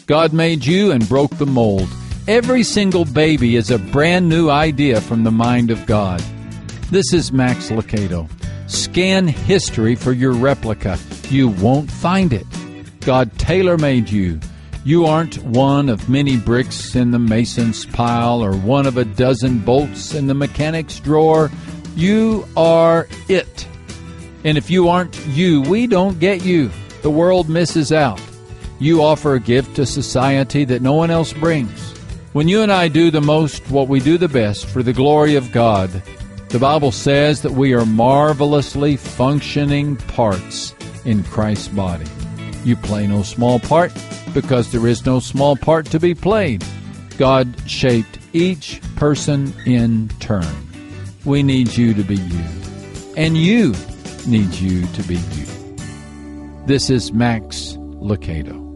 God made you and broke the mold. Every single baby is a brand new idea from the mind of God. This is Max Lucado. Scan history for your replica. You won't find it. God tailor-made you. You aren't one of many bricks in the mason's pile or one of a dozen bolts in the mechanic's drawer. You are it. And if you aren't you, we don't get you. The world misses out. You offer a gift to society that no one else brings. When you and I do the most, what we do the best, for the glory of God, the Bible says that we are marvelously functioning parts in Christ's body. You play no small part because there is no small part to be played. God shaped each person in turn. We need you to be you, and you need you to be you. This is Max Lucado.